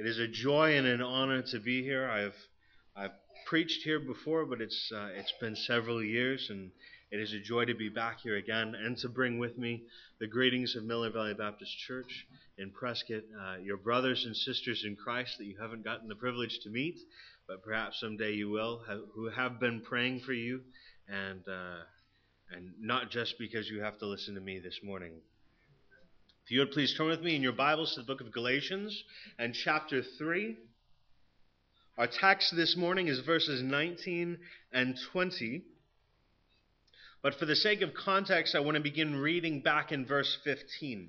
It is a joy and an honor to be here. I've preached here before, but it's been several years, and it is a joy to be back here again and to bring with me the greetings of Miller Valley Baptist Church in Prescott, your brothers and sisters in Christ that you haven't gotten the privilege to meet, but perhaps someday you will, who have been praying for you, and not just because you have to listen to me this morning. If you would please turn with me in your Bibles to the book of Galatians and chapter 3. Our text this morning is verses 19 and 20. But for the sake of context, I want to begin reading back in verse 15.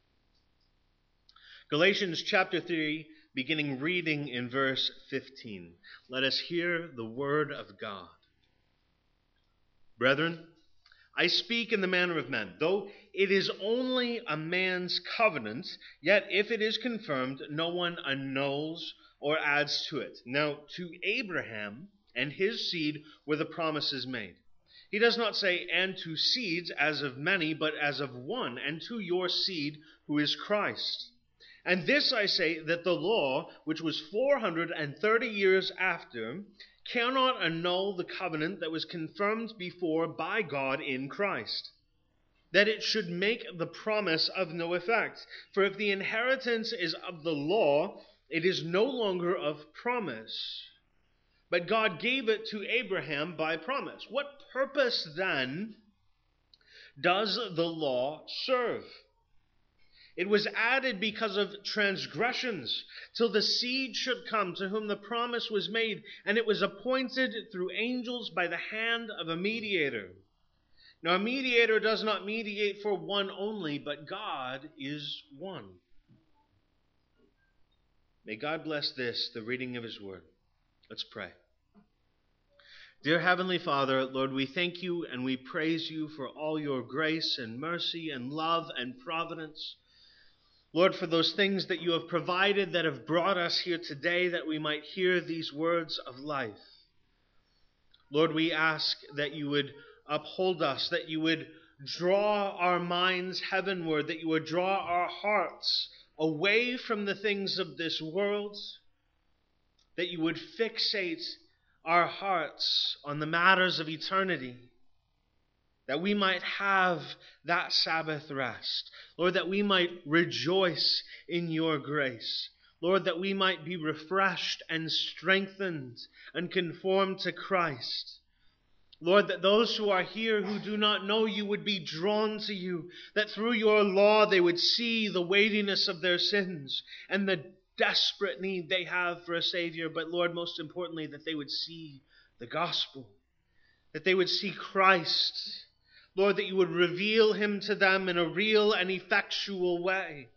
Galatians chapter 3, beginning reading in verse 15. Let us hear the word of God. Brethren, I speak in the manner of men. Though it is only a man's covenant, yet if it is confirmed, no one annuls or adds to it. Now, to Abraham and his seed were the promises made. He does not say, and to seeds as of many, but as of one, and to your seed, who is Christ. And this I say, that the law, which was 430 years after, cannot annul the covenant that was confirmed before by God in Christ, that it should make the promise of no effect. For if the inheritance is of the law, it is no longer of promise. But God gave it to Abraham by promise. What purpose then does the law serve? It was added because of transgressions, till the seed should come to whom the promise was made, and it was appointed through angels by the hand of a mediator. Now a mediator does not mediate for one only, but God is one. May God bless this, the reading of his word. Let's pray. Dear Heavenly Father, Lord, we thank you and we praise you for all your grace and mercy and love and providence. Lord, for those things that you have provided that have brought us here today, that we might hear these words of life. Lord, we ask that you would uphold us, that you would draw our minds heavenward, that you would draw our hearts away from the things of this world, that you would fixate our hearts on the matters of eternity, that we might have that Sabbath rest. Lord, that we might rejoice in your grace. Lord, that we might be refreshed and strengthened and conformed to Christ. Lord, that those who are here who do not know you would be drawn to you, that through your law they would see the weightiness of their sins and the desperate need they have for a Savior. But Lord, most importantly, that they would see the gospel, that they would see Christ. Lord, that you would reveal him to them in a real and effectual way.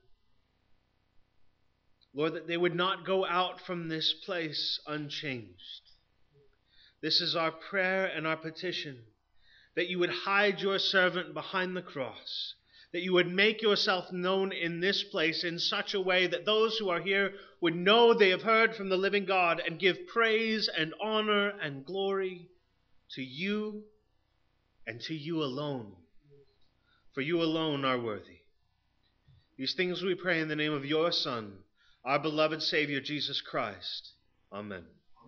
Lord, that they would not go out from this place unchanged. This is our prayer and our petition, that you would hide your servant behind the cross, that you would make yourself known in this place in such a way that those who are here would know they have heard from the living God and give praise and honor and glory to you and to you alone, for you alone are worthy. These things we pray in the name of your Son, our beloved Savior, Jesus Christ. Amen.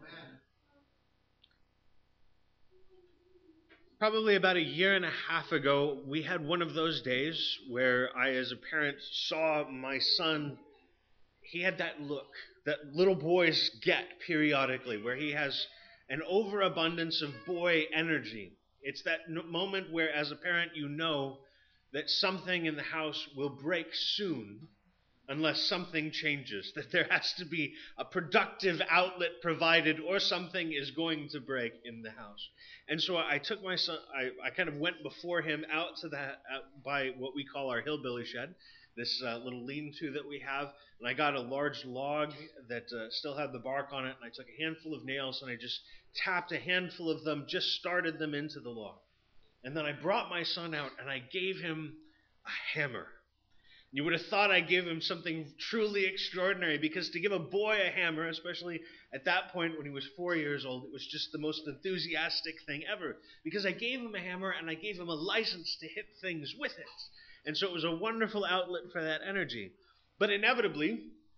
Probably about a year and a half ago, we had one of those days where I, as a parent, saw my son. He had that look that little boys get periodically, where he has an overabundance of boy energy. It's that moment where, as a parent, you know that something in the house will break soon unless something changes, that there has to be a productive outlet provided or something is going to break in the house. And so I took my son, I kind of went before him out to that, by what we call our hillbilly shed, this little lean-to that we have, and I got a large log that still had the bark on it, and I took a handful of nails and I just tapped a handful of them, just started them into the log. And then I brought my son out and I gave him a hammer. You would have thought I gave him something truly extraordinary, because to give a boy a hammer, especially at that point when he was 4 years old, it was just the most enthusiastic thing ever. Because I gave him a hammer and I gave him a license to hit things with it. And so it was a wonderful outlet for that energy. But inevitably,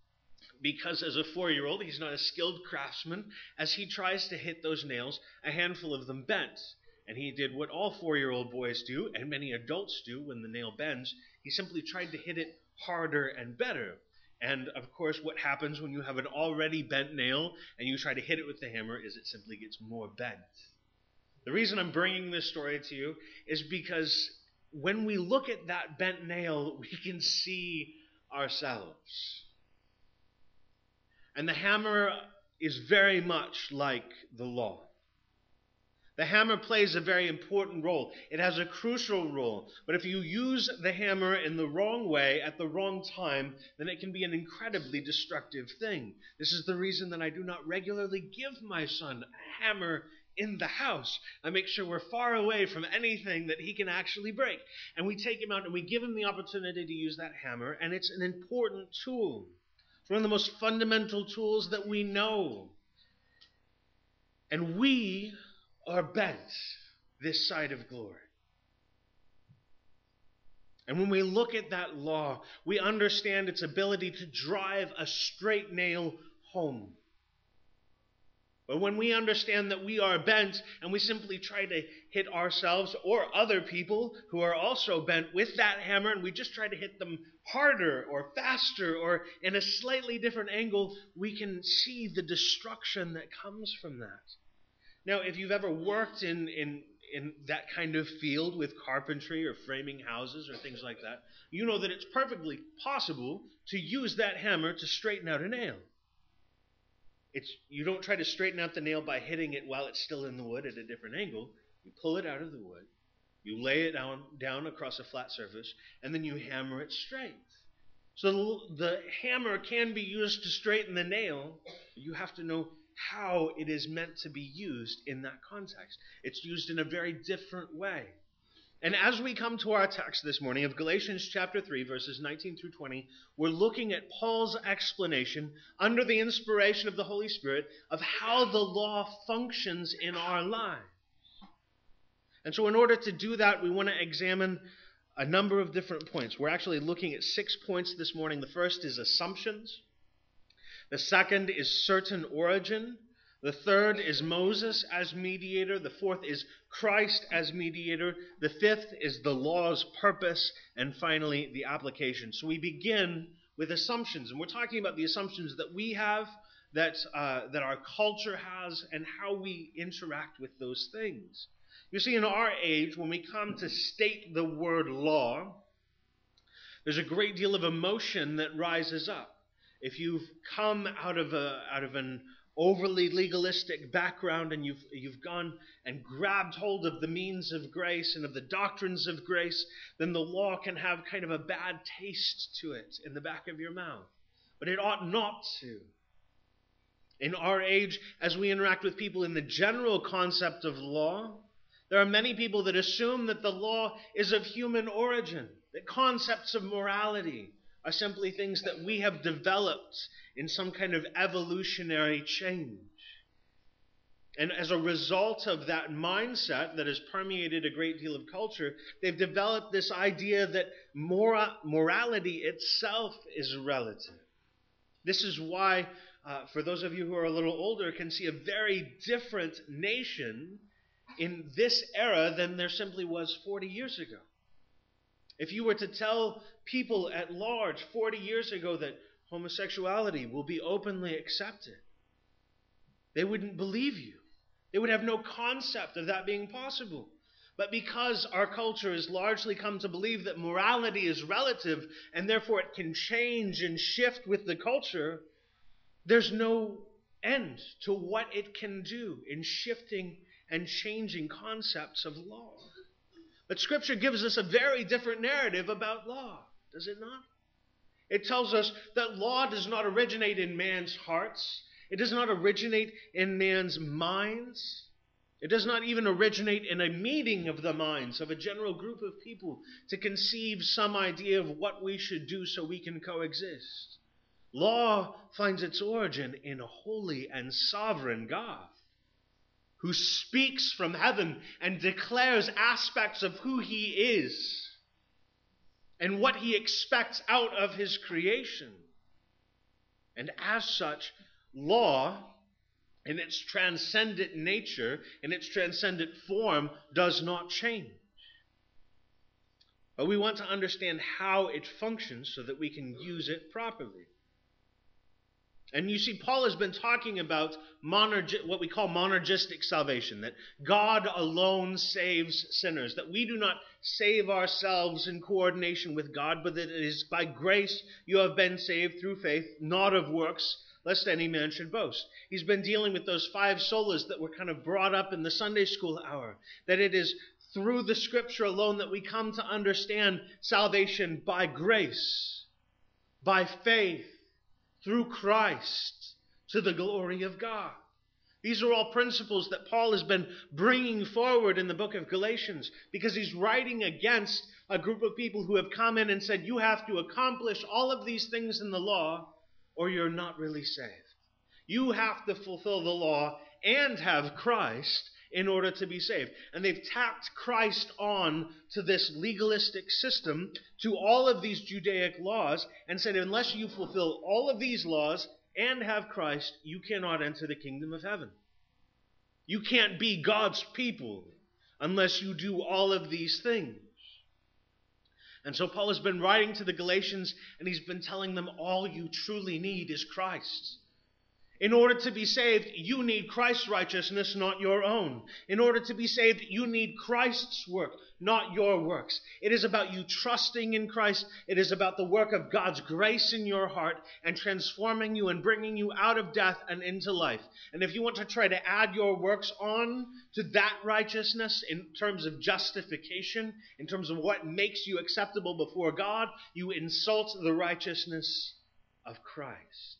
because as a 4-year-old, he's not a skilled craftsman. As he tries to hit those nails, a handful of them bent. And he did what all 4-year-old boys do, and many adults do when the nail bends. He simply tried to hit it harder and better. And, of course, what happens when you have an already bent nail and you try to hit it with the hammer is it simply gets more bent. The reason I'm bringing this story to you is because when we look at that bent nail, we can see ourselves. And the hammer is very much like the law. The hammer plays a very important role. It has a crucial role. But if you use the hammer in the wrong way at the wrong time, then it can be an incredibly destructive thing. This is the reason that I do not regularly give my son a hammer in the house. I make sure we're far away from anything that he can actually break. And we take him out and we give him the opportunity to use that hammer, and it's an important tool. It's one of the most fundamental tools that we know. And we are bent this side of glory. And when we look at that law, we understand its ability to drive a straight nail home. But when we understand that we are bent and we simply try to hit ourselves or other people who are also bent with that hammer, and we just try to hit them harder or faster or in a slightly different angle, we can see the destruction that comes from that. Now, if you've ever worked in that kind of field with carpentry or framing houses or things like that, you know that it's perfectly possible to use that hammer to straighten out a nail. You don't try to straighten out the nail by hitting it while it's still in the wood at a different angle. You pull it out of the wood, you lay it down across a flat surface, and then you hammer it straight. So the hammer can be used to straighten the nail, but you have to know how it is meant to be used in that context. It's used in a very different way. And as we come to our text this morning of Galatians chapter 3, verses 19 through 20, we're looking at Paul's explanation under the inspiration of the Holy Spirit of how the law functions in our lives. And so in order to do that, we want to examine a number of different points. We're actually looking at 6 points this morning. The first is assumptions. The second is certain origin. The third is Moses as mediator. The fourth is Christ as mediator. The fifth is the law's purpose. And finally, the application. So we begin with assumptions. And we're talking about the assumptions that we have, that our culture has, and how we interact with those things. You see, in our age, when we come to state the word law, there's a great deal of emotion that rises up. If you've come out of an overly legalistic background and you've gone and grabbed hold of the means of grace and of the doctrines of grace, then the law can have kind of a bad taste to it in the back of your mouth. But it ought not to. In our age, as we interact with people in the general concept of law, there are many people that assume that the law is of human origin, that concepts of morality are simply things that we have developed in some kind of evolutionary change. And as a result of that mindset that has permeated a great deal of culture, they've developed this idea that morality itself is relative. This is why, for those of you who are a little older, can see a very different nation in this era than there simply was 40 years ago. If you were to tell people at large 40 years ago that homosexuality will be openly accepted, they wouldn't believe you. They would have no concept of that being possible. But because our culture has largely come to believe that morality is relative and therefore it can change and shift with the culture, there's no end to what it can do in shifting and changing concepts of law. But Scripture gives us a very different narrative about law, does it not? It tells us that law does not originate in man's hearts. It does not originate in man's minds. It does not even originate in a meeting of the minds of a general group of people to conceive some idea of what we should do so we can coexist. Law finds its origin in a holy and sovereign God, who speaks from heaven and declares aspects of who he is and what he expects out of his creation. And as such, law, in its transcendent nature, in its transcendent form, does not change. But we want to understand how it functions so that we can use it properly. And you see, Paul has been talking about what we call monergistic salvation, that God alone saves sinners, that we do not save ourselves in coordination with God, but that it is by grace you have been saved through faith, not of works, lest any man should boast. He's been dealing with those 5 solas that were kind of brought up in the Sunday school hour, that it is through the Scripture alone that we come to understand salvation by grace, by faith, through Christ, to the glory of God. These are all principles that Paul has been bringing forward in the book of Galatians, because he's writing against a group of people who have come in and said, you have to accomplish all of these things in the law, or you're not really saved. You have to fulfill the law and have Christ in order to be saved. And they've tacked Christ on to this legalistic system, to all of these Judaic laws, and said, unless you fulfill all of these laws and have Christ, you cannot enter the kingdom of heaven. You can't be God's people unless you do all of these things. And so Paul has been writing to the Galatians, and he's been telling them all you truly need is Christ. In order to be saved, you need Christ's righteousness, not your own. In order to be saved, you need Christ's work, not your works. It is about you trusting in Christ. It is about the work of God's grace in your heart and transforming you and bringing you out of death and into life. And if you want to try to add your works on to that righteousness in terms of justification, in terms of what makes you acceptable before God, you insult the righteousness of Christ.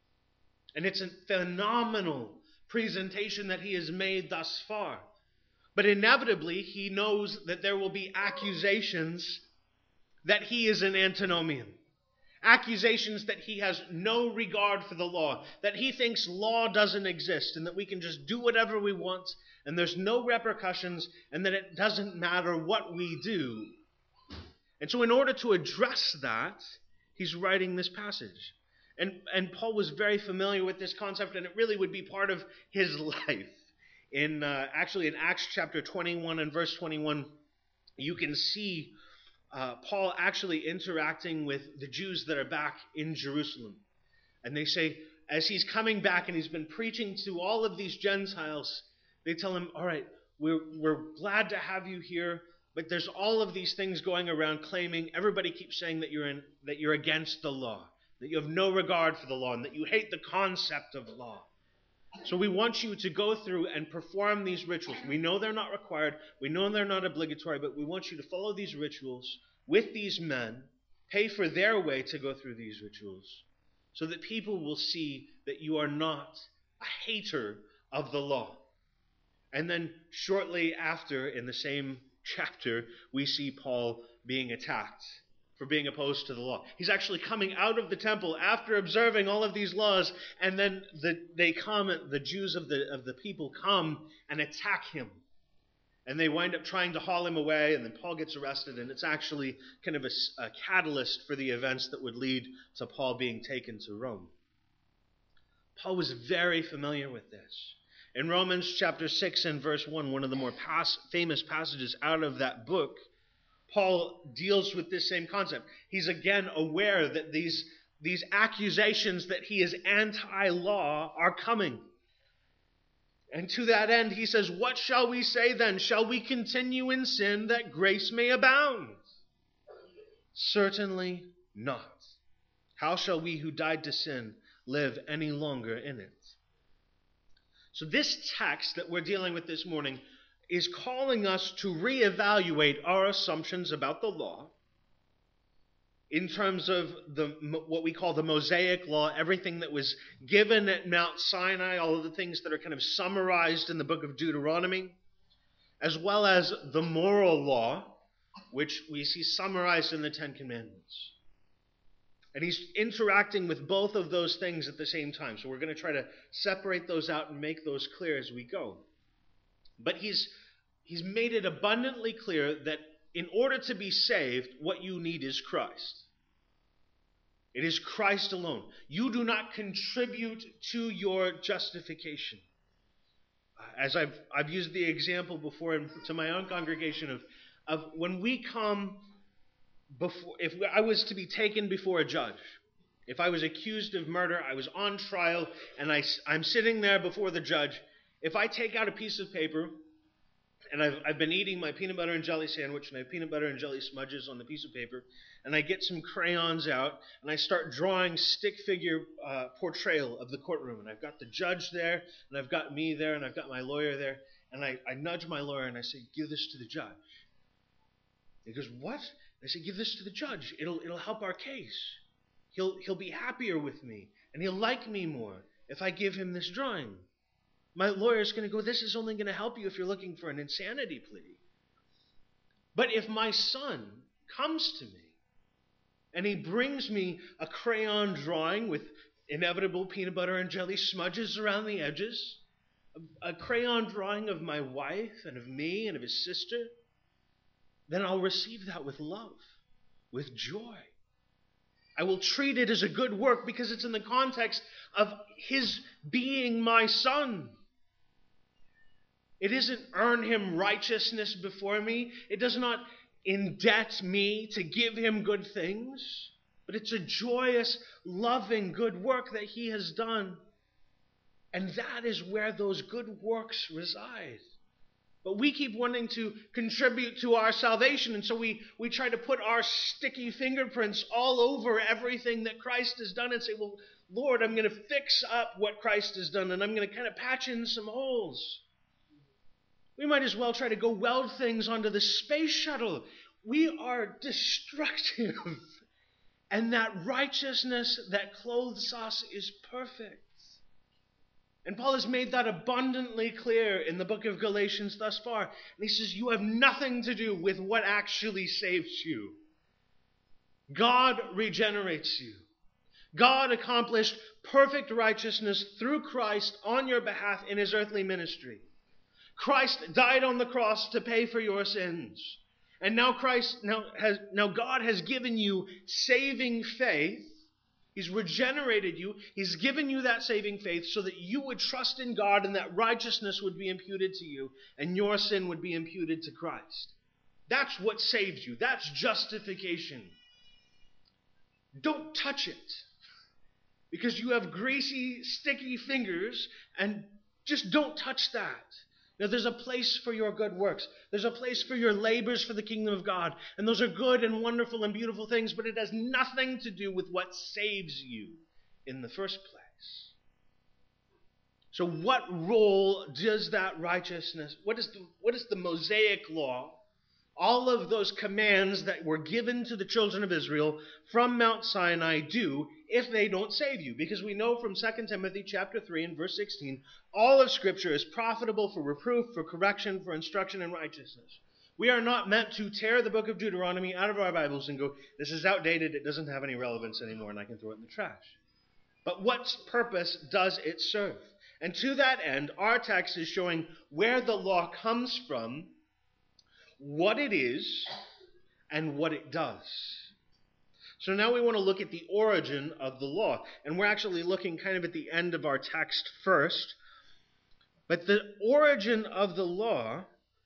And it's a phenomenal presentation that he has made thus far. But inevitably, he knows that there will be accusations that he is an antinomian. Accusations that he has no regard for the law, that he thinks law doesn't exist, and that we can just do whatever we want, and there's no repercussions, and that it doesn't matter what we do. And so in order to address that, he's writing this passage. And Paul was very familiar with this concept, and it really would be part of his life. In Acts chapter 21 and verse 21, you can see Paul actually interacting with the Jews that are back in Jerusalem. And they say, as he's coming back and he's been preaching to all of these Gentiles, they tell him, all right, we're glad to have you here, but there's all of these things going around claiming, everybody keeps saying that you're against the law, that you have no regard for the law, and that you hate the concept of law. So we want you to go through and perform these rituals. We know they're not required. We know they're not obligatory, but we want you to follow these rituals with these men, pay for their way to go through these rituals, so that people will see that you are not a hater of the law. And then shortly after, in the same chapter, we see Paul being attacked for being opposed to the law. He's actually coming out of the temple after observing all of these laws, and then the Jews of the people come and attack him. And they wind up trying to haul him away, and then Paul gets arrested, and it's actually kind of a catalyst for the events that would lead to Paul being taken to Rome. Paul was very familiar with this. In Romans chapter 6 and verse 1, one of the more famous passages out of that book, Paul deals with this same concept. He's again aware that these accusations that he is anti-law are coming. And to that end, he says, what shall we say then? Shall we continue in sin that grace may abound? Certainly not. How shall we who died to sin live any longer in it? So this text that we're dealing with this morning is calling us to reevaluate our assumptions about the law in terms of what we call the Mosaic law, everything that was given at Mount Sinai, all of the things that are kind of summarized in the book of Deuteronomy, as well as the moral law, which we see summarized in the Ten Commandments. And he's interacting with both of those things at the same time. So we're going to try to separate those out and make those clear as we go. But he's made it abundantly clear that in order to be saved, what you need is Christ. It is Christ alone. You do not contribute to your justification. As I've used the example before to my own congregation of when we come before, if I was to be taken before a judge, if I was accused of murder, I was on trial, and I'm sitting there before the judge, if I take out a piece of paper, and I've been eating my peanut butter and jelly sandwich, and I have peanut butter and jelly smudges on the piece of paper, and I get some crayons out, and I start drawing stick figure portrayal of the courtroom. And I've got the judge there, and I've got me there, and I've got my lawyer there. And I nudge my lawyer, and I say, give this to the judge. He goes, what? I say, give this to the judge. It'll help our case. He'll be happier with me, and he'll like me more if I give him this drawing. My lawyer's going to go, this is only going to help you if you're looking for an insanity plea. But if my son comes to me and he brings me a crayon drawing with inevitable peanut butter and jelly smudges around the edges, a crayon drawing of my wife and of me and of his sister, then I'll receive that with love, with joy. I will treat it as a good work because it's in the context of his being my son. It isn't earn him righteousness before me. It does not indebt me to give him good things. But it's a joyous, loving, good work that he has done. And that is where those good works reside. But we keep wanting to contribute to our salvation, and so we try to put our sticky fingerprints all over everything that Christ has done and say, well, Lord, I'm going to fix up what Christ has done, and I'm going to kind of patch in some holes. We might as well try to go weld things onto the space shuttle. We are destructive. And that righteousness that clothes us is perfect. And Paul has made that abundantly clear in the book of Galatians thus far. And he says, you have nothing to do with what actually saves you. God regenerates you. God accomplished perfect righteousness through Christ on your behalf in his earthly ministry. Christ died on the cross to pay for your sins. And now God has given you saving faith. He's regenerated you. He's given you that saving faith so that you would trust in God and that righteousness would be imputed to you and your sin would be imputed to Christ. That's what saves you. That's justification. Don't touch it because you have greasy, sticky fingers, and just don't touch that. Now, there's a place for your good works. There's a place for your labors for the kingdom of God. And those are good and wonderful and beautiful things, but it has nothing to do with what saves you in the first place. So what role does that righteousness, what is the Mosaic law, all of those commands that were given to the children of Israel from Mount Sinai do if they don't save you? Because we know from 2 Timothy chapter 3 and verse 16, all of Scripture is profitable for reproof, for correction, for instruction in righteousness. We are not meant to tear the book of Deuteronomy out of our Bibles and go, this is outdated, it doesn't have any relevance anymore, and I can throw it in the trash. But what purpose does it serve? And to that end, our text is showing where the law comes from, what it is, and what it does. So now we want to look at the origin of the law. And we're actually looking kind of at the end of our text first. But the origin of the law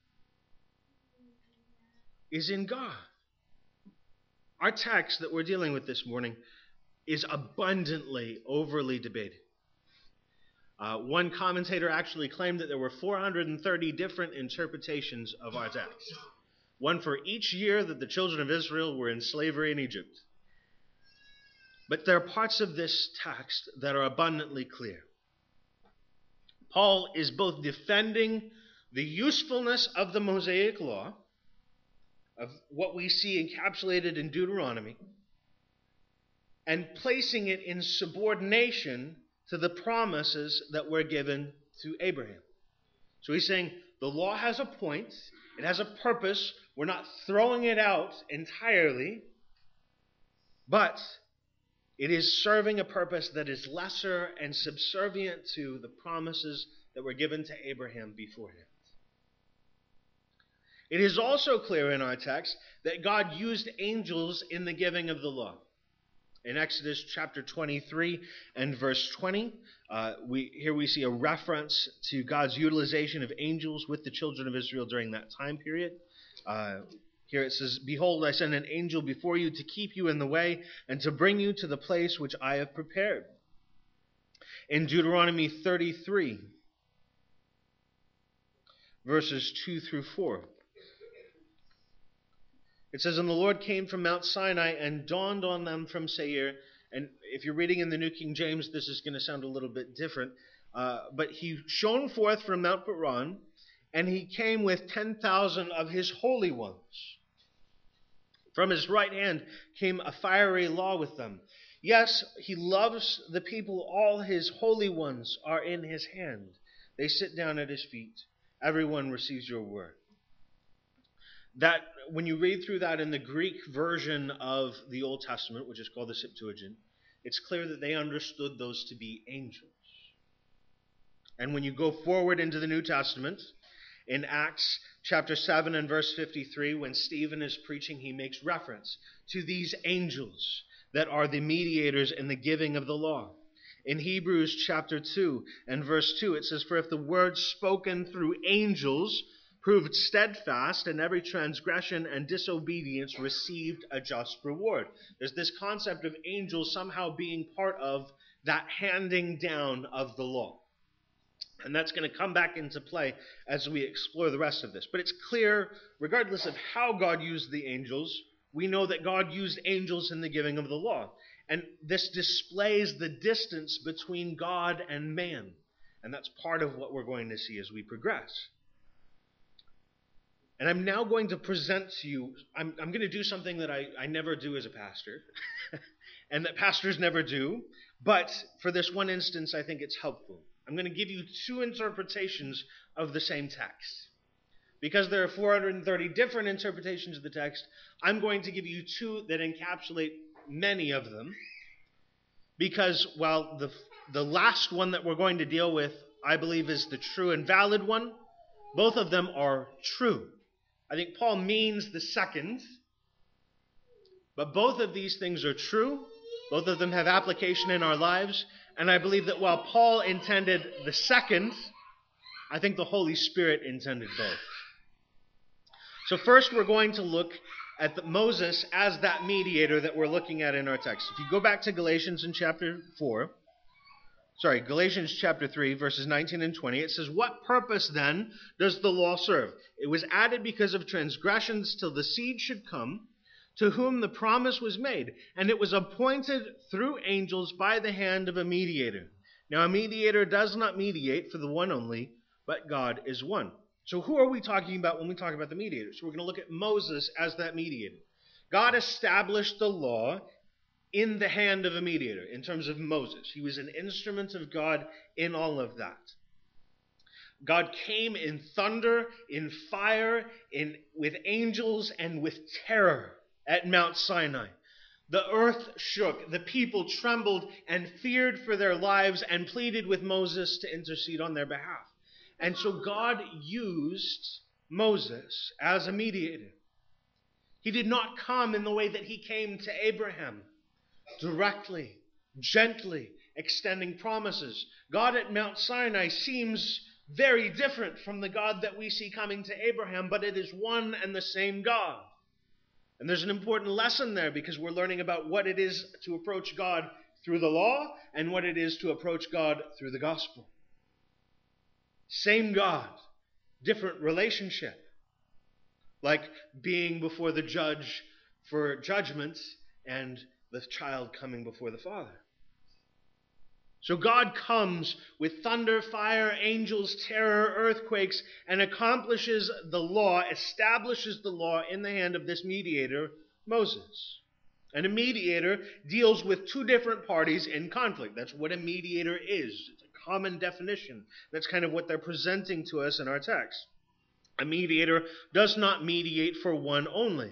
is in God. Our text that we're dealing with this morning is abundantly, overly debated. One commentator actually claimed that there were 430 different interpretations of our text. One for each year that the children of Israel were in slavery in Egypt. But there are parts of this text that are abundantly clear. Paul is both defending the usefulness of the Mosaic law, of what we see encapsulated in Deuteronomy, and placing it in subordination to the promises that were given to Abraham. So he's saying the law has a point, it has a purpose, we're not throwing it out entirely, but it is serving a purpose that is lesser and subservient to the promises that were given to Abraham beforehand. It is also clear in our text that God used angels in the giving of the law. In Exodus chapter 23 and verse 20, we see a reference to God's utilization of angels with the children of Israel during that time period. Here it says, "Behold, I send an angel before you to keep you in the way and to bring you to the place which I have prepared." In Deuteronomy 33, verses 2 through 4, it says, "And the Lord came from Mount Sinai and dawned on them from Seir." And if you're reading in the New King James, this is going to sound a little bit different. "But he shone forth from Mount Paran, and he came with 10,000 of his holy ones. From his right hand came a fiery law with them. Yes, he loves the people. All his holy ones are in his hand. They sit down at his feet. Everyone receives your word." That, when you read through that in the Greek version of the Old Testament, which is called the Septuagint, it's clear that they understood those to be angels. And when you go forward into the New Testament, in Acts chapter 7 and verse 53, when Stephen is preaching, he makes reference to these angels that are the mediators in the giving of the law. In Hebrews chapter 2 and verse 2, it says, "For if the word spoken through angels proved steadfast, and every transgression and disobedience received a just reward." There's this concept of angels somehow being part of that handing down of the law. And that's going to come back into play as we explore the rest of this. But it's clear, regardless of how God used the angels, we know that God used angels in the giving of the law. And this displays the distance between God and man. And that's part of what we're going to see as we progress. And I'm now going to present to you, I'm going to do something that I never do as a pastor, and that pastors never do, but for this one instance, I think it's helpful. I'm going to give you two interpretations of the same text. Because there are 430 different interpretations of the text, I'm going to give you two that encapsulate many of them. Because while the last one that we're going to deal with, I believe, is the true and valid one, both of them are true. I think Paul means the second, but both of these things are true. Both of them have application in our lives. And I believe that while Paul intended the second, I think the Holy Spirit intended both. So first we're going to look at Moses as that mediator that we're looking at in our text. If you go back to Galatians chapter 3, verses 19 and 20, it says, "What purpose then does the law serve? It was added because of transgressions till the seed should come, to whom the promise was made. And it was appointed through angels by the hand of a mediator. Now a mediator does not mediate for the one only, but God is one." So who are we talking about when we talk about the mediator? So we're going to look at Moses as that mediator. God established the law in the hand of a mediator, in terms of Moses. He was an instrument of God in all of that. God came in thunder, in fire, with angels, and with terror at Mount Sinai. The earth shook, the people trembled and feared for their lives and pleaded with Moses to intercede on their behalf. And so God used Moses as a mediator. He did not come in the way that he came to Abraham, directly, gently, extending promises. God at Mount Sinai seems very different from the God that we see coming to Abraham, but it is one and the same God. And there's an important lesson there, because we're learning about what it is to approach God through the law and what it is to approach God through the gospel. Same God, different relationship. Like being before the judge for judgment and the child coming before the Father. So God comes with thunder, fire, angels, terror, earthquakes, and accomplishes the law, establishes the law in the hand of this mediator, Moses. And a mediator deals with two different parties in conflict. That's what a mediator is. It's a common definition. That's kind of what they're presenting to us in our text. A mediator does not mediate for one only.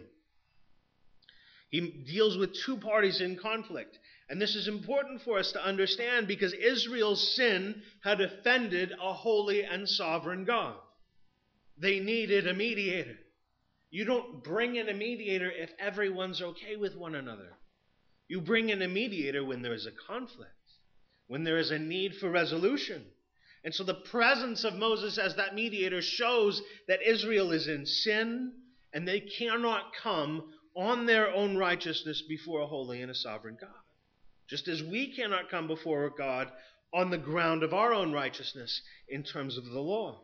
He deals with two parties in conflict. And this is important for us to understand, because Israel's sin had offended a holy and sovereign God. They needed a mediator. You don't bring in a mediator if everyone's okay with one another. You bring in a mediator when there is a conflict, when there is a need for resolution. And so the presence of Moses as that mediator shows that Israel is in sin and they cannot come on their own righteousness before a holy and a sovereign God. Just as we cannot come before God on the ground of our own righteousness in terms of the law.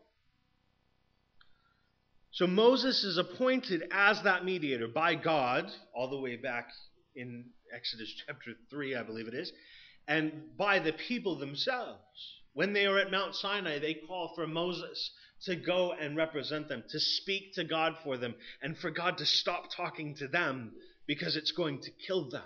So Moses is appointed as that mediator by God, all the way back in Exodus chapter 3, I believe it is, and by the people themselves. When they are at Mount Sinai, they call for Moses to go and represent them, to speak to God for them, and for God to stop talking to them because it's going to kill them.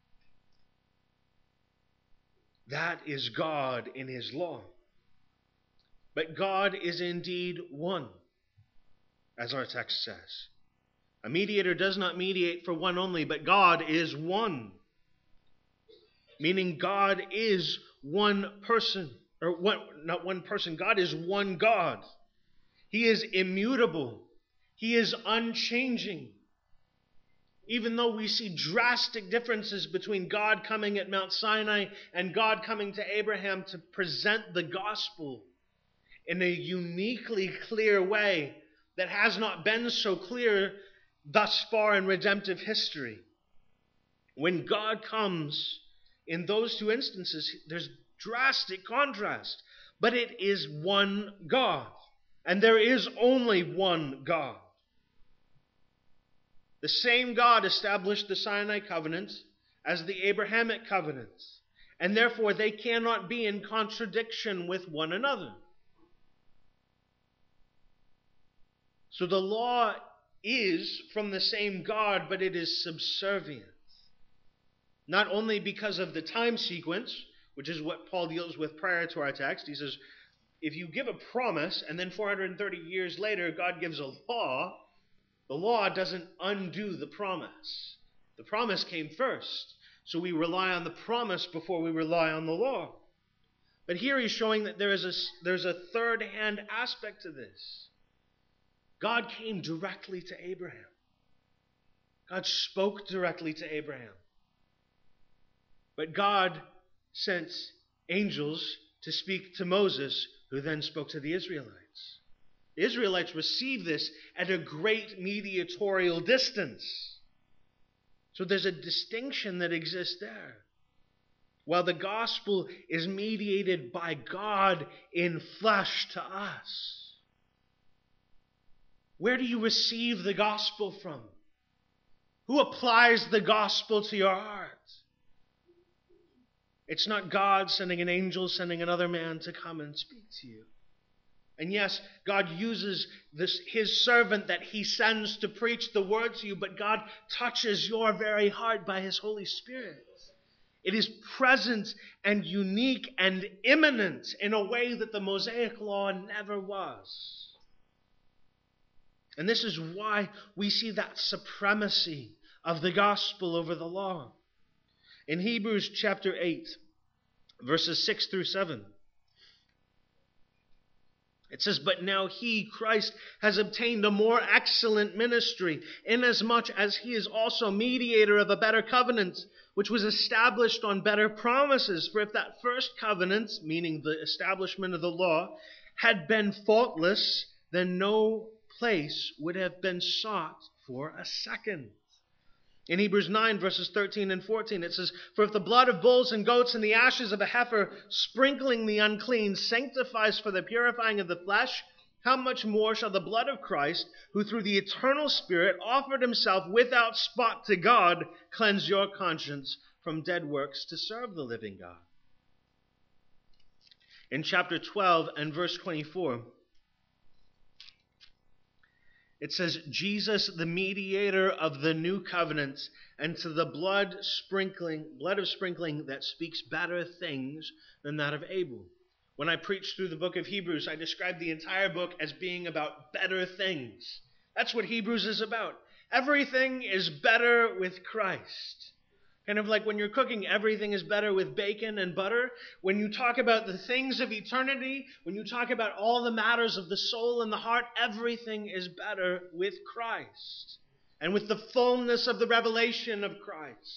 That is God in his law. But God is indeed one, as our text says. A mediator does not mediate for one only, but God is one. Meaning God is one person, not one person, God is one God. He is immutable. He is unchanging. Even though we see drastic differences between God coming at Mount Sinai and God coming to Abraham to present the gospel in a uniquely clear way that has not been so clear thus far in redemptive history. When God comes in those two instances, there's drastic contrast, but it is one God, and there is only one God. The same God established the Sinai covenant as the Abrahamic covenant, and therefore they cannot be in contradiction with one another. So the law is from the same God, but it is subservient. Not only because of the time sequence, which is what Paul deals with prior to our text. He says, if you give a promise and then 430 years later God gives a law, the law doesn't undo the promise. The promise came first, so we rely on the promise before we rely on the law. But here he's showing that there's a third-hand aspect to this. God came directly to Abraham. God spoke directly to Abraham. But God sent angels to speak to Moses, who then spoke to the Israelites. The Israelites received this at a great mediatorial distance. So there's a distinction that exists there. While the gospel is mediated by God in flesh to us. Where do you receive the gospel from? Who applies the gospel to your heart? It's not God sending an angel, sending another man to come and speak to you. And yes, God uses his servant that he sends to preach the word to you, but God touches your very heart by his Holy Spirit. It is present and unique and imminent in a way that the Mosaic law never was. And this is why we see that supremacy of the gospel over the law. In Hebrews chapter 8, verses 6 through 7, it says, "But now he, Christ, has obtained a more excellent ministry, inasmuch as he is also mediator of a better covenant, which was established on better promises. For if that first covenant," meaning the establishment of the law, "had been faultless, then no place would have been sought for a second." In Hebrews 9, verses 13 and 14, it says, "For if the blood of bulls and goats and the ashes of a heifer, sprinkling the unclean, sanctifies for the purifying of the flesh, how much more shall the blood of Christ, who through the eternal Spirit offered himself without spot to God, cleanse your conscience from dead works to serve the living God?" In chapter 12 and verse 24, it says, "Jesus, the mediator of the new covenant, and to the blood of sprinkling that speaks better things than that of Abel." When I preached through the book of Hebrews, I described the entire book as being about better things. That's what Hebrews is about. Everything is better with Christ. Kind of like when you're cooking, everything is better with bacon and butter. When you talk about the things of eternity, when you talk about all the matters of the soul and the heart, everything is better with Christ and with the fullness of the revelation of Christ.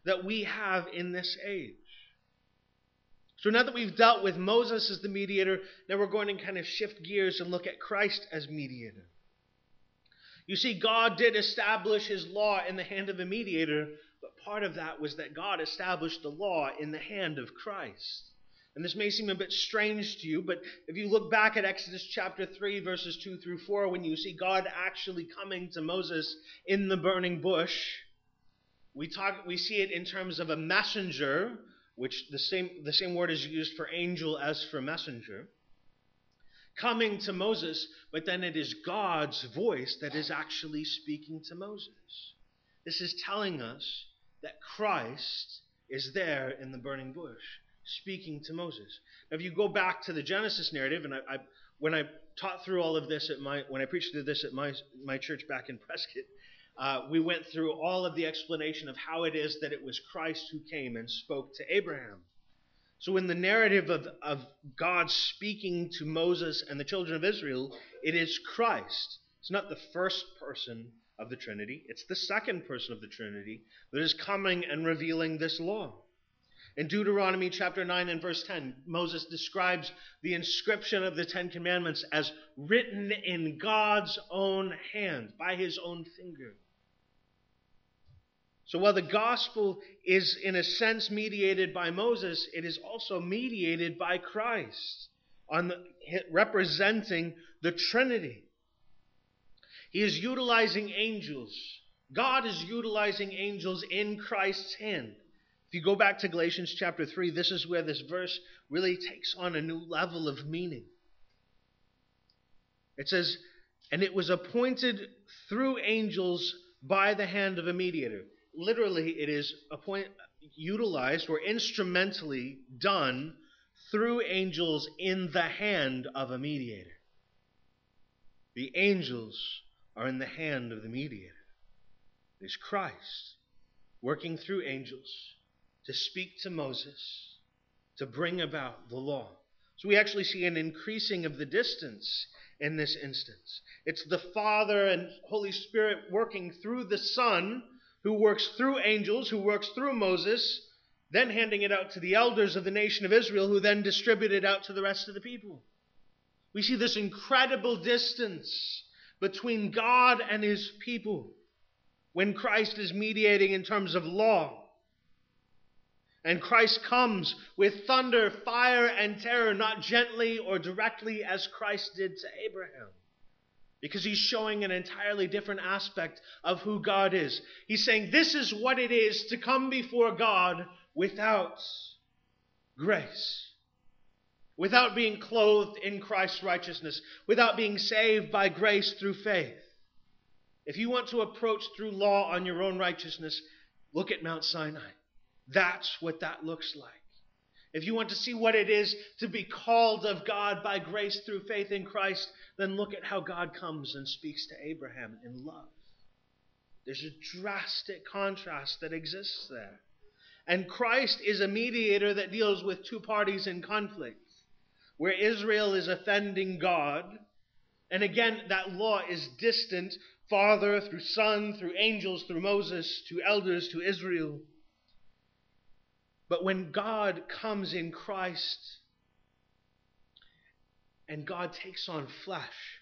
that we have in this age. So now that we've dealt with Moses as the mediator, now we're going to kind of shift gears and look at Christ as mediator. You see, God did establish his law in the hand of a mediator, but part of that was that God established the law in the hand of Christ. And this may seem a bit strange to you, but if you look back at Exodus chapter 3, verses 2 through 4, when you see God actually coming to Moses in the burning bush, we see it in terms of a messenger, which the same word is used for angel as for messenger, coming to Moses, but then it is God's voice that is actually speaking to Moses. This is telling us that Christ is there in the burning bush, speaking to Moses. Now, if you go back to the Genesis narrative, and when I taught through all of this when I preached through this at my church back in Prescott, we went through all of the explanation of how it is that it was Christ who came and spoke to Abraham. So in the narrative of God speaking to Moses and the children of Israel, it is Christ. It's not the first person of the Trinity. It's the second person of the Trinity that is coming and revealing this law. In Deuteronomy chapter 9 and verse 10, Moses describes the inscription of the Ten Commandments as written in God's own hand, by his own finger. So while the gospel is in a sense mediated by Moses, it is also mediated by Christ, representing the Trinity. He is utilizing angels. God is utilizing angels in Christ's hand. If you go back to Galatians chapter 3, this is where this verse really takes on a new level of meaning. It says, "And it was appointed through angels by the hand of a mediator." Literally, it is utilized or instrumentally done through angels in the hand of a mediator. The angels are in the hand of the mediator. It is Christ working through angels to speak to Moses, to bring about the law. So we actually see an increasing of the distance in this instance. It's the Father and Holy Spirit working through the Son, who works through angels, who works through Moses, then handing it out to the elders of the nation of Israel, who then distribute it out to the rest of the people. We see this incredible distance between God and his people when Christ is mediating in terms of law. And Christ comes with thunder, fire, and terror, not gently or directly as Christ did to Abraham. Because he's showing an entirely different aspect of who God is. He's saying this is what it is to come before God without grace. Without being clothed in Christ's righteousness. Without being saved by grace through faith. If you want to approach through law on your own righteousness, look at Mount Sinai. That's what that looks like. If you want to see what it is to be called of God by grace through faith in Christ, then look at how God comes and speaks to Abraham in love. There's a drastic contrast that exists there. And Christ is a mediator that deals with two parties in conflict, where Israel is offending God. And again, that law is distant, Father through Son, through angels, through Moses, to elders, to Israel. But when God comes in Christ and God takes on flesh,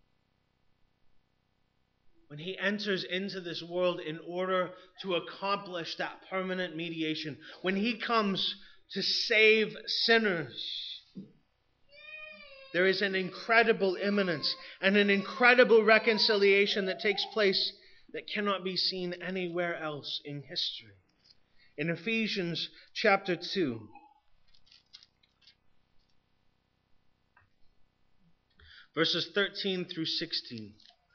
when he enters into this world in order to accomplish that permanent mediation, when he comes to save sinners, there is an incredible imminence and an incredible reconciliation that takes place that cannot be seen anywhere else in history. In Ephesians chapter 2, verses 13 through 16.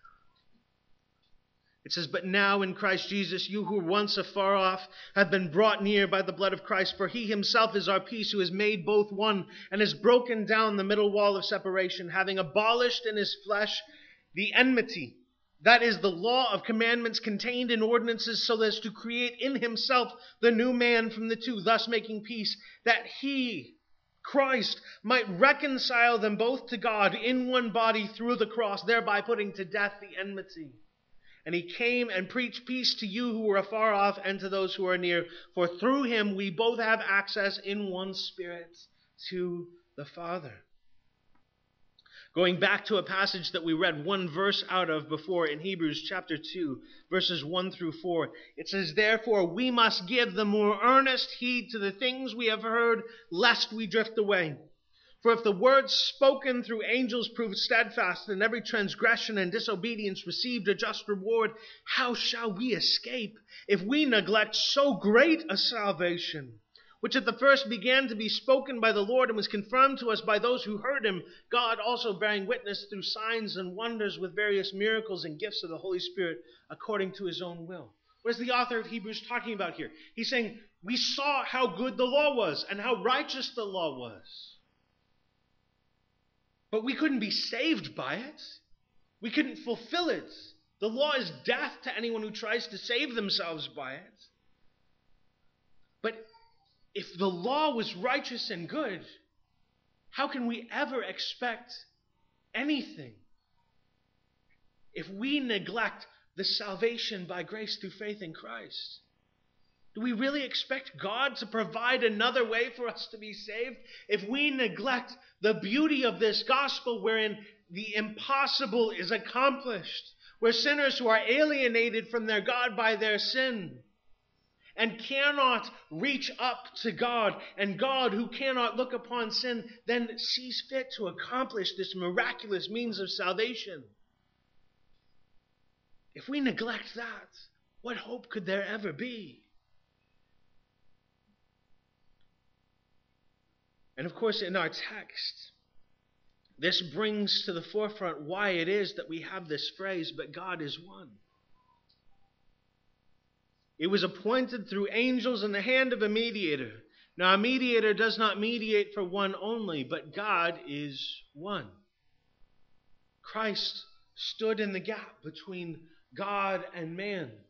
It says, "But now in Christ Jesus, you who were once afar off have been brought near by the blood of Christ. For he himself is our peace, who has made both one, and has broken down the middle wall of separation, having abolished in his flesh the enmity. That is the law of commandments contained in ordinances, so as to create in himself the new man from the two, thus making peace, that he, Christ, might reconcile them both to God in one body through the cross, thereby putting to death the enmity. And he came and preached peace to you who were afar off and to those who are near. For through him we both have access in one Spirit to the Father. Going back to a passage that we read one verse out of before in Hebrews chapter 2, verses 1 through 4. It says, "Therefore we must give the more earnest heed to the things we have heard, lest we drift away. For if the words spoken through angels proved steadfast, and every transgression and disobedience received a just reward, how shall we escape if we neglect so great a salvation, which at the first began to be spoken by the Lord and was confirmed to us by those who heard him, God also bearing witness through signs and wonders with various miracles and gifts of the Holy Spirit according to his own will." What is the author of Hebrews talking about here? He's saying, we saw how good the law was and how righteous the law was. But we couldn't be saved by it. We couldn't fulfill it. The law is death to anyone who tries to save themselves by it. But if the law was righteous and good, how can we ever expect anything if we neglect the salvation by grace through faith in Christ? Do we really expect God to provide another way for us to be saved? If we neglect the beauty of this gospel wherein the impossible is accomplished, where sinners who are alienated from their God by their sin and cannot reach up to God, and God who cannot look upon sin then sees fit to accomplish this miraculous means of salvation. If we neglect that, what hope could there ever be? And of course, in our text, this brings to the forefront why it is that we have this phrase, "But God is one." It was appointed through angels in the hand of a mediator. Now, a mediator does not mediate for one only, but God is one. Christ stood in the gap between God and man,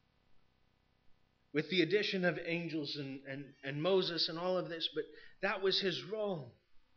with the addition of angels and Moses and all of this, but that was his role.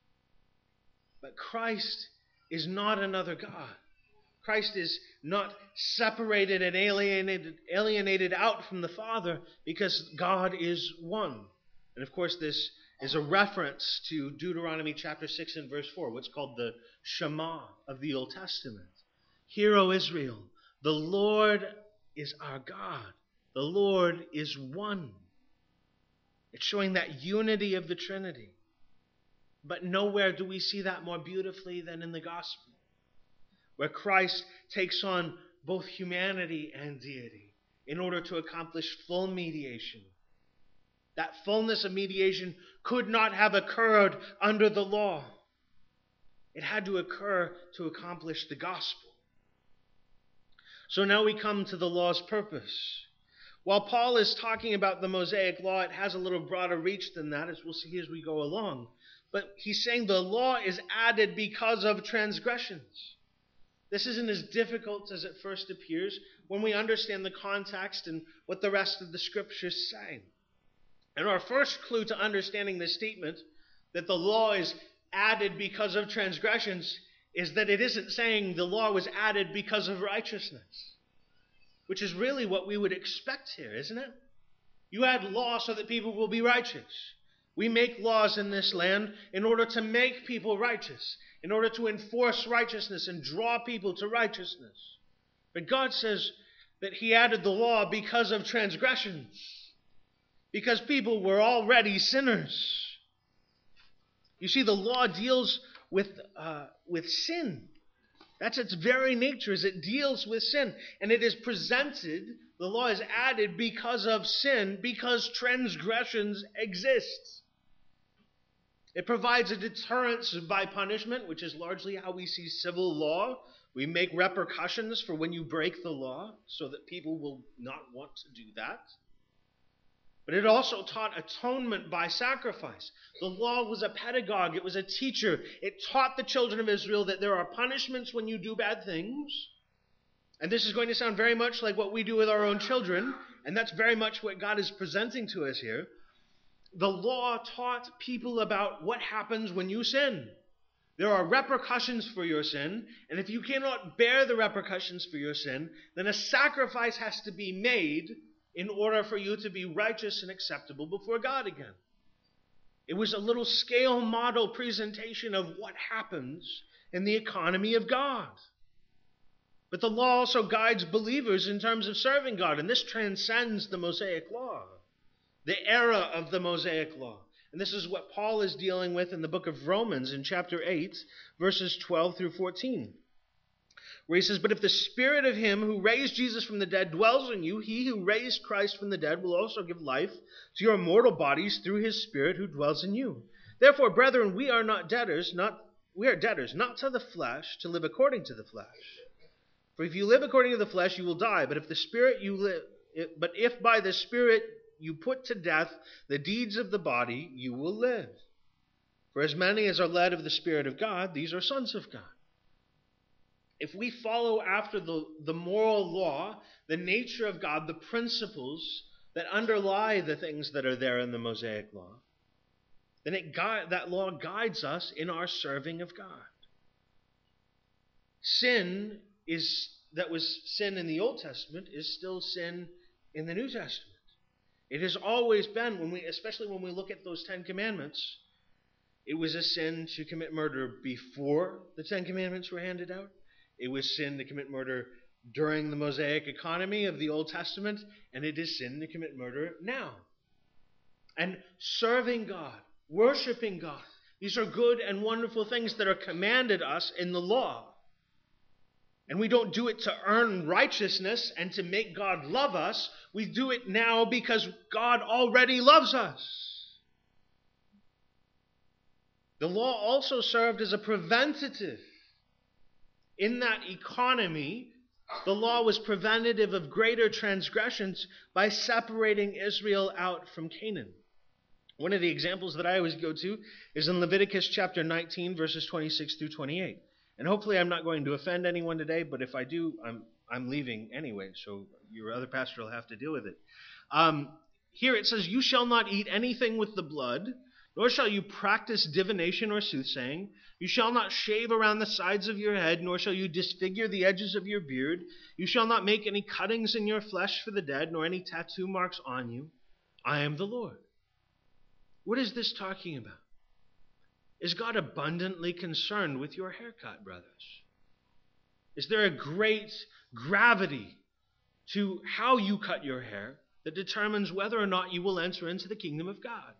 But Christ is not another God. Christ is not separated and alienated out from the Father, because God is one. And of course, this is a reference to Deuteronomy chapter 6 and verse 4, what's called the Shema of the Old Testament. "Hear, O Israel, the Lord is our God. The Lord is one." It's showing that unity of the Trinity. But nowhere do we see that more beautifully than in the gospel, where Christ takes on both humanity and deity in order to accomplish full mediation. That fullness of mediation could not have occurred under the law. It had to occur to accomplish the gospel. So now we come to the law's purpose. While Paul is talking about the Mosaic law, it has a little broader reach than that, as we'll see as we go along. But he's saying the law is added because of transgressions. This isn't as difficult as it first appears when we understand the context and what the rest of the scriptures say. And our first clue to understanding this statement, that the law is added because of transgressions, is that it isn't saying the law was added because of righteousness, which is really what we would expect here, isn't it? You add law so that people will be righteous. We make laws in this land in order to make people righteous, in order to enforce righteousness and draw people to righteousness. But God says that he added the law because of transgressions, because people were already sinners. You see, the law deals with sin. That's its very nature, is it deals with sin. And it is presented, the law is added because of sin, because transgressions exist. It provides a deterrence by punishment, which is largely how we see civil law. We make repercussions for when you break the law, so that people will not want to do that. But it also taught atonement by sacrifice. The law was a pedagogue. It was a teacher. It taught the children of Israel that there are punishments when you do bad things. And this is going to sound very much like what we do with our own children. And that's very much what God is presenting to us here. The law taught people about what happens when you sin. There are repercussions for your sin, and if you cannot bear the repercussions for your sin, then a sacrifice has to be made in order for you to be righteous and acceptable before God again. It was a little scale model presentation of what happens in the economy of God. But the law also guides believers in terms of serving God, and this transcends the Mosaic law, the era of the Mosaic law. And this is what Paul is dealing with in the book of Romans in chapter 8, verses 12 through 14, where he says, "But if the spirit of him who raised Jesus from the dead dwells in you, he who raised Christ from the dead will also give life to your mortal bodies through his spirit who dwells in you. Therefore, brethren, we are debtors, not to the flesh, to live according to the flesh. For if you live according to the flesh, you will die. But if by the Spirit you put to death the deeds of the body, you will live. For as many as are led of the Spirit of God, these are sons of God." If we follow after the moral law, the nature of God, the principles that underlie the things that are there in the Mosaic law, then that law guides us in our serving of God. Sin that was sin in the Old Testament is still sin in the New Testament. It has always been, especially when we look at those 10 Commandments, it was a sin to commit murder before the 10 Commandments were handed out. It was sin to commit murder during the Mosaic economy of the Old Testament, and it is sin to commit murder now. And serving God, worshiping God, these are good and wonderful things that are commanded us in the law. And we don't do it to earn righteousness and to make God love us. We do it now because God already loves us. The law also served as a preventative. In that economy, the law was preventative of greater transgressions by separating Israel out from Canaan. One of the examples that I always go to is in Leviticus chapter 19, verses 26 through 28. And hopefully I'm not going to offend anyone today, but if I do, I'm leaving anyway, so your other pastor will have to deal with it. Here it says, "You shall not eat anything with the blood, nor shall you practice divination or soothsaying. You shall not shave around the sides of your head, nor shall you disfigure the edges of your beard. You shall not make any cuttings in your flesh for the dead, nor any tattoo marks on you. I am the Lord." What is this talking about? Is God abundantly concerned with your haircut, brothers? Is there a great gravity to how you cut your hair that determines whether or not you will enter into the kingdom of God?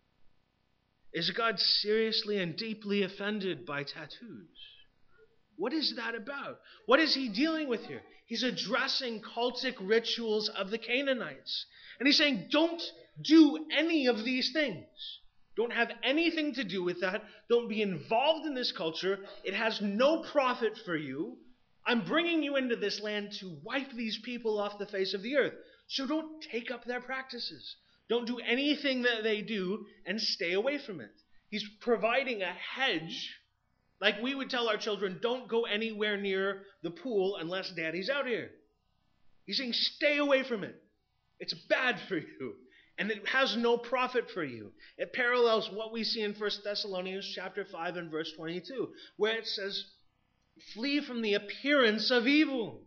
Is God seriously and deeply offended by tattoos? What is that about? What is he dealing with here? He's addressing cultic rituals of the Canaanites. And he's saying, don't do any of these things. Don't have anything to do with that. Don't be involved in this culture. It has no profit for you. I'm bringing you into this land to wipe these people off the face of the earth. So don't take up their practices. Don't do anything that they do and stay away from it. He's providing a hedge. Like we would tell our children, don't go anywhere near the pool unless daddy's out here. He's saying, stay away from it. It's bad for you. And it has no profit for you. It parallels what we see in 1 Thessalonians chapter 5 and verse 22, where it says, flee from the appearance of evil.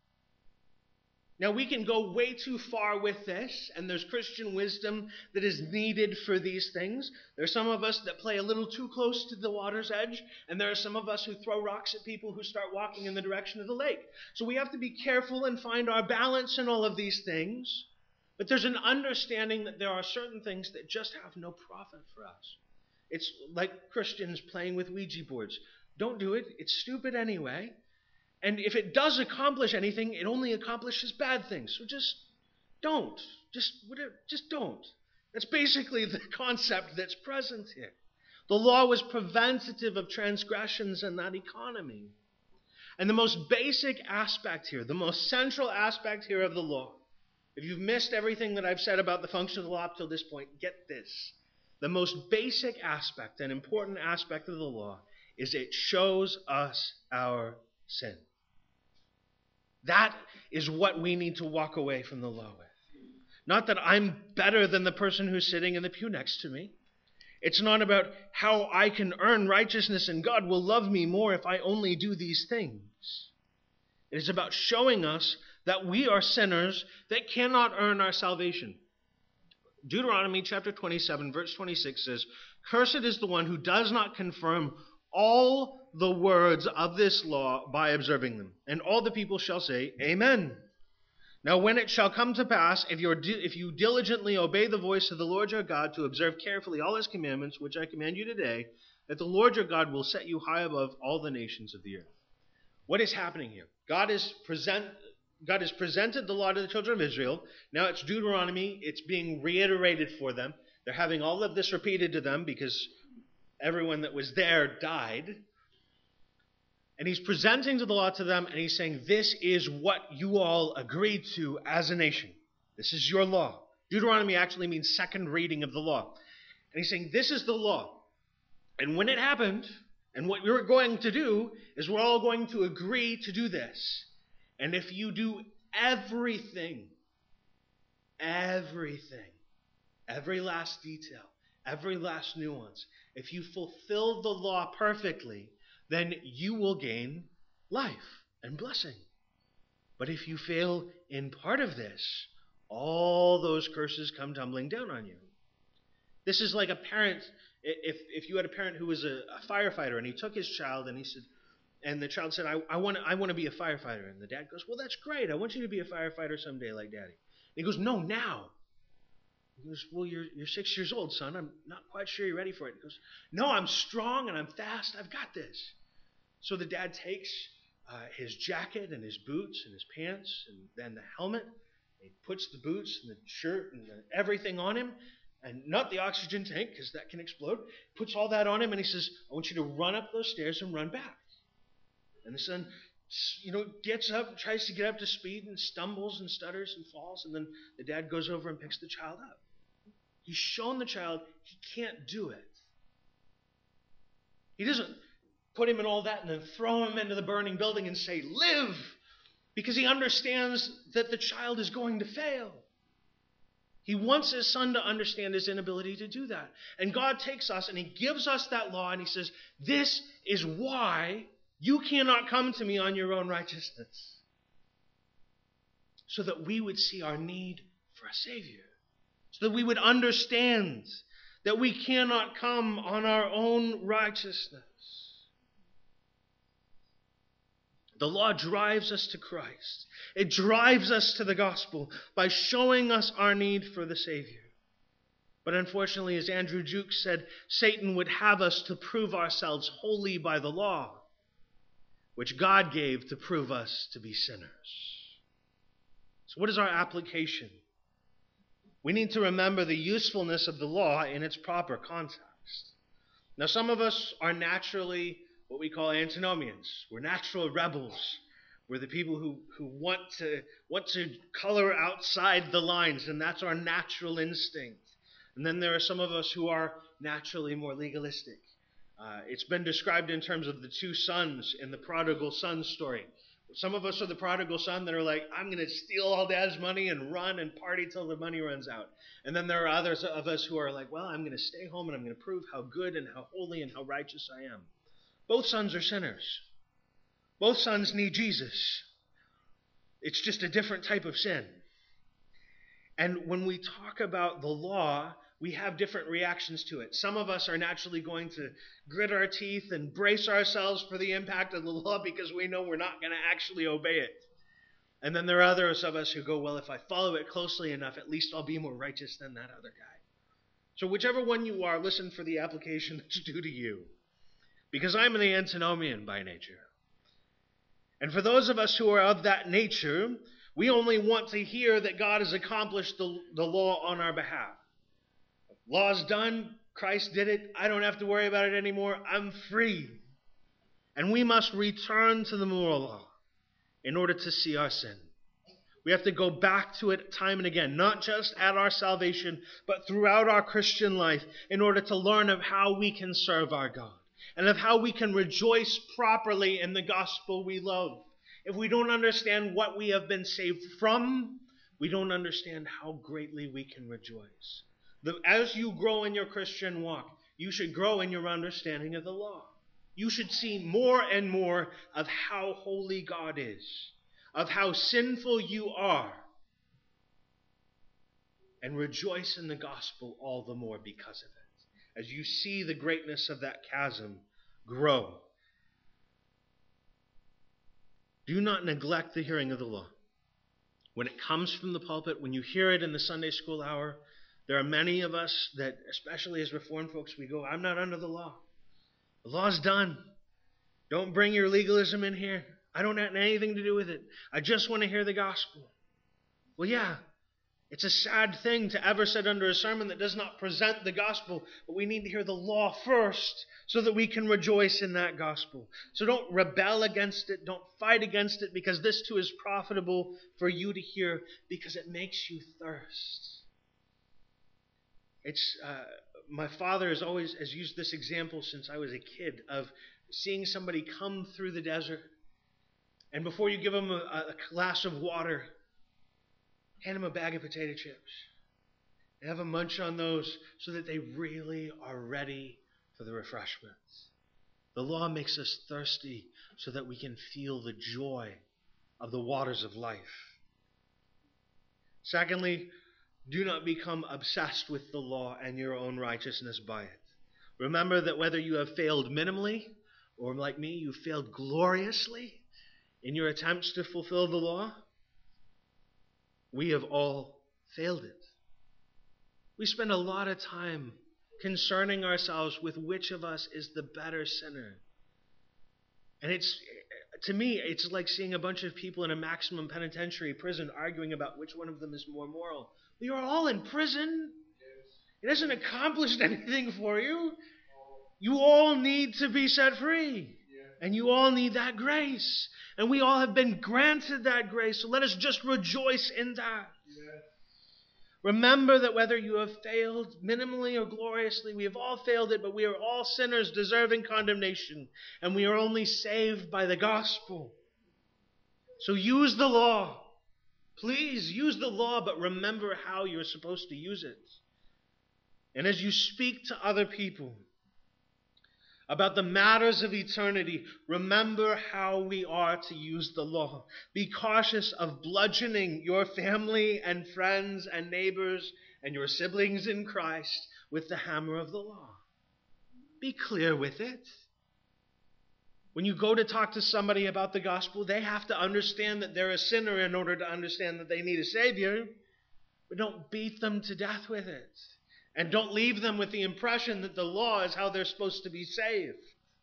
Now, we can go way too far with this, and there's Christian wisdom that is needed for these things. There are some of us that play a little too close to the water's edge, and there are some of us who throw rocks at people who start walking in the direction of the lake. So we have to be careful and find our balance in all of these things. But there's an understanding that there are certain things that just have no profit for us. It's like Christians playing with Ouija boards. Don't do it. It's stupid anyway. And if it does accomplish anything, it only accomplishes bad things. So just don't. Just don't. That's basically the concept that's present here. The law was preventative of transgressions in that economy. And the most basic aspect here, the most central aspect here of the law, if you've missed everything that I've said about the function of the law up till this point, get this. The most basic aspect and important aspect of the law is it shows us our sin. That is what we need to walk away from the law with. Not that I'm better than the person who's sitting in the pew next to me. It's not about how I can earn righteousness and God will love me more if I only do these things. It is about showing us that we are sinners that cannot earn our salvation. Deuteronomy chapter 27, verse 26 says, "Cursed is the one who does not confirm all the words of this law by observing them." And all the people shall say, Amen. Now when it shall come to pass, if you diligently obey the voice of the Lord your God to observe carefully all his commandments, which I command you today, that the Lord your God will set you high above all the nations of the earth. What is happening here? God has presented the law to the children of Israel. Now it's Deuteronomy. It's being reiterated for them. They're having all of this repeated to them because everyone that was there died. And he's presenting the law to them, and he's saying, this is what you all agreed to as a nation. This is your law. Deuteronomy actually means second reading of the law. And he's saying, this is the law. And when it happened, and what we're going to do is we're all going to agree to do this. And if you do everything, every last detail, every last nuance, if you fulfill the law perfectly, then you will gain life and blessing. But if you fail in part of this, all those curses come tumbling down on you. This is like a parent. If you had a parent who was a firefighter and he took his child and he said, and the child said, I want to be a firefighter. And the dad goes, well, that's great. I want you to be a firefighter someday like Daddy. And he goes, no, now. He goes, well, you're 6 years old, son. I'm not quite sure you're ready for it. He goes, no, I'm strong and I'm fast. I've got this. So the dad takes his jacket and his boots and his pants and then the helmet. He puts the boots and the shirt and everything on him. And not the oxygen tank, because that can explode. Puts all that on him and he says, I want you to run up those stairs and run back. And the son, gets up, tries to get up to speed and stumbles and stutters and falls. And then the dad goes over and picks the child up. He's shown the child he can't do it. He doesn't put him in all that and then throw him into the burning building and say, live! Because he understands that the child is going to fail. He wants his son to understand his inability to do that. And God takes us and he gives us that law and he says, this is why you cannot come to me on your own righteousness. So that we would see our need for a Savior. So that we would understand that we cannot come on our own righteousness. The law drives us to Christ. It drives us to the gospel by showing us our need for the Savior. But unfortunately, as Andrew Jukes said, Satan would have us to prove ourselves holy by the law, which God gave to prove us to be sinners. So what is our application? We need to remember the usefulness of the law in its proper context. Now, some of us are naturally what we call antinomians. We're natural rebels. We're the people who want to color outside the lines, and that's our natural instinct. And then there are some of us who are naturally more legalistic. It's been described in terms of the two sons in the prodigal son story. Some of us are the prodigal son that are like, I'm going to steal all Dad's money and run and party till the money runs out. And then there are others of us who are like, well, I'm going to stay home and I'm going to prove how good and how holy and how righteous I am. Both sons are sinners. Both sons need Jesus. It's just a different type of sin. And when we talk about the law, we have different reactions to it. Some of us are naturally going to grit our teeth and brace ourselves for the impact of the law because we know we're not going to actually obey it. And then there are others of us who go, well, if I follow it closely enough, at least I'll be more righteous than that other guy. So whichever one you are, listen for the application that's due to you. Because I'm an antinomian by nature. And for those of us who are of that nature, we only want to hear that God has accomplished the law on our behalf. Law's done. Christ did it. I don't have to worry about it anymore. I'm free. And we must return to the moral law in order to see our sin. We have to go back to it time and again, not just at our salvation, but throughout our Christian life in order to learn of how we can serve our God. And of how we can rejoice properly in the gospel we love. If we don't understand what we have been saved from, we don't understand how greatly we can rejoice. As you grow in your Christian walk, you should grow in your understanding of the law. You should see more and more of how holy God is, of how sinful you are, and rejoice in the gospel all the more because of it, as you see the greatness of that chasm grow. Do not neglect the hearing of the law. When it comes from the pulpit, when you hear it in the Sunday school hour, there are many of us that, especially as Reformed folks, we go, I'm not under the law. The law's done. Don't bring your legalism in here. I don't have anything to do with it. I just want to hear the gospel. Well, yeah, it's a sad thing to ever sit under a sermon that does not present the gospel, but we need to hear the law first so that we can rejoice in that gospel. So don't rebel against it. Don't fight against it, because this too is profitable for you to hear, because it makes you thirst. My father has used this example since I was a kid of seeing somebody come through the desert, and before you give them a glass of water, hand them a bag of potato chips. And have them munch on those so that they really are ready for the refreshments. The law makes us thirsty so that we can feel the joy of the waters of life. Secondly, do not become obsessed with the law and your own righteousness by it. Remember that whether you have failed minimally, or like me, you failed gloriously in your attempts to fulfill the law, we have all failed it. We spend a lot of time concerning ourselves with which of us is the better sinner. And to me, it's like seeing a bunch of people in a maximum penitentiary prison arguing about which one of them is more moral. We are all in prison. It hasn't accomplished anything for you. You all need to be set free. And you all need that grace. And we all have been granted that grace. So let us just rejoice in that. Remember that whether you have failed minimally or gloriously, we have all failed it, but we are all sinners deserving condemnation. And we are only saved by the gospel. So use the law. Please use the law, but remember how you're supposed to use it. And as you speak to other people about the matters of eternity, remember how we are to use the law. Be cautious of bludgeoning your family and friends and neighbors and your siblings in Christ with the hammer of the law. Be clear with it. When you go to talk to somebody about the gospel, they have to understand that they're a sinner in order to understand that they need a Savior. But don't beat them to death with it. And don't leave them with the impression that the law is how they're supposed to be saved.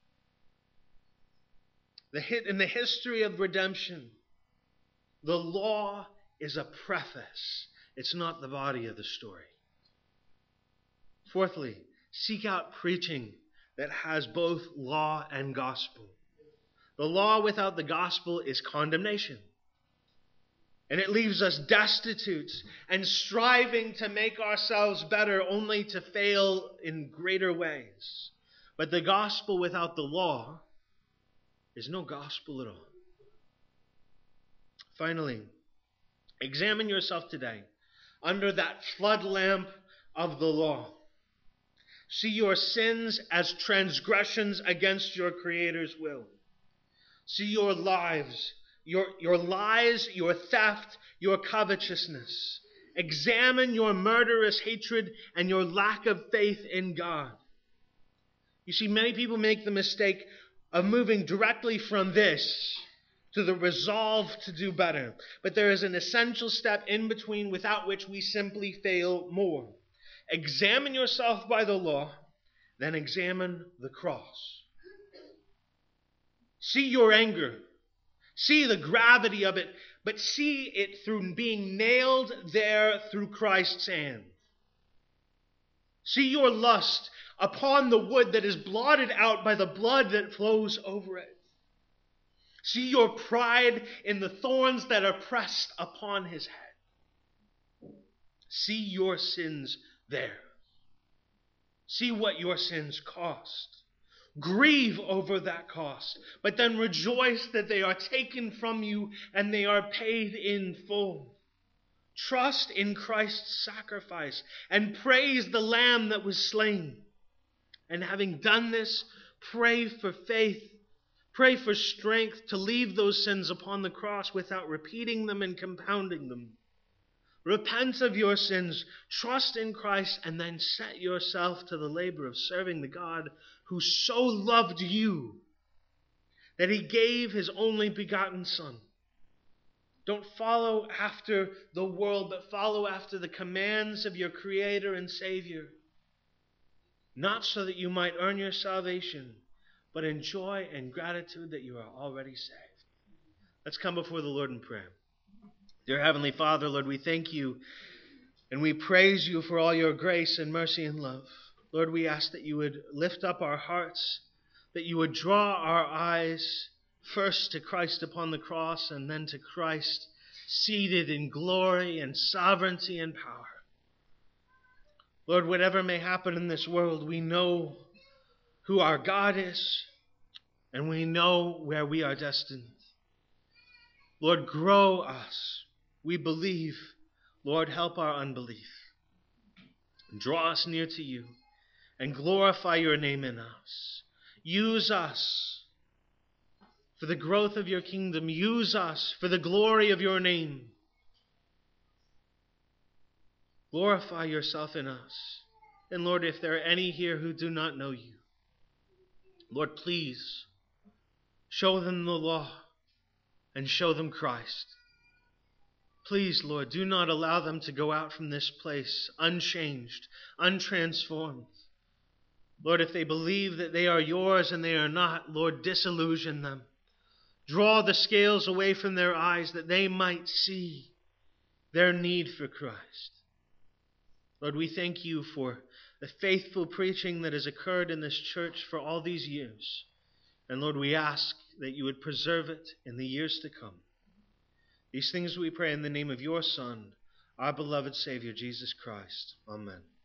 In the history of redemption, the law is a preface. It's not the body of the story. Fourthly, seek out preaching that has both law and gospel. The law without the gospel is condemnation. And it leaves us destitute and striving to make ourselves better only to fail in greater ways. But the gospel without the law is no gospel at all. Finally, examine yourself today under that flood lamp of the law. See your sins as transgressions against your Creator's will. See your lives, your lies, your theft, your covetousness. Examine your murderous hatred and your lack of faith in God. You see, many people make the mistake of moving directly from this to the resolve to do better. But there is an essential step in between without which we simply fail more. Examine yourself by the law, then examine the cross. See your anger. See the gravity of it, but see it through being nailed there through Christ's hand. See your lust upon the wood that is blotted out by the blood that flows over it. See your pride in the thorns that are pressed upon his head. See your sins there. See what your sins cost. Grieve over that cost, but then rejoice that they are taken from you and they are paid in full. Trust in Christ's sacrifice and praise the Lamb that was slain. And having done this, pray for faith. Pray for strength to leave those sins upon the cross without repeating them and compounding them. Repent of your sins, trust in Christ, and then set yourself to the labor of serving the God who so loved you that he gave his only begotten Son. Don't follow after the world, but follow after the commands of your Creator and Savior. Not so that you might earn your salvation, but in joy and gratitude that you are already saved. Let's come before the Lord in prayer. Dear Heavenly Father, Lord, we thank you and we praise you for all your grace and mercy and love. Lord, we ask that you would lift up our hearts, that you would draw our eyes first to Christ upon the cross and then to Christ seated in glory and sovereignty and power. Lord, whatever may happen in this world, we know who our God is and we know where we are destined. Lord, grow us. We believe. Lord, help our unbelief. Draw us near to you and glorify your name in us. Use us for the growth of your kingdom. Use us for the glory of your name. Glorify yourself in us. And Lord, if there are any here who do not know you, Lord, please show them the law and show them Christ. Please, Lord, do not allow them to go out from this place unchanged, untransformed. Lord, if they believe that they are yours and they are not, Lord, disillusion them. Draw the scales away from their eyes that they might see their need for Christ. Lord, we thank you for the faithful preaching that has occurred in this church for all these years. And Lord, we ask that you would preserve it in the years to come. These things we pray in the name of your Son, our beloved Savior, Jesus Christ. Amen.